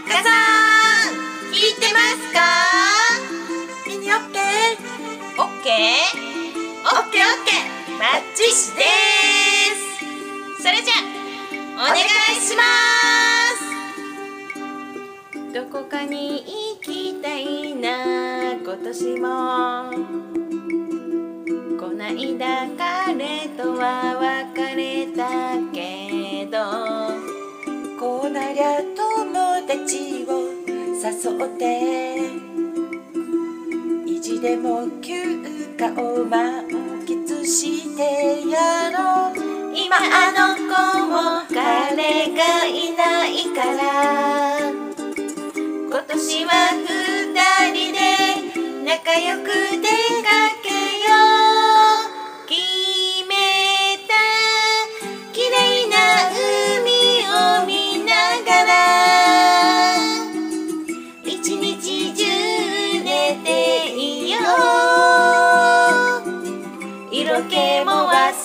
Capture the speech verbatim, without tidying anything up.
かさん、聞いてますか？ ミニオッケー。 オッケー？オッケーオッケー、マッチシです。それじゃあお願いします。どこかに行きたいな、今年も。こないだ彼とは別れたけど、 こうなりゃ友達を誘って意地でも休暇を満喫してやろう。 今あの子も彼がいないから、今年は二人で仲良く出かけよう。決めた綺麗な海を見ながら、一日中寝ていよう。色気も忘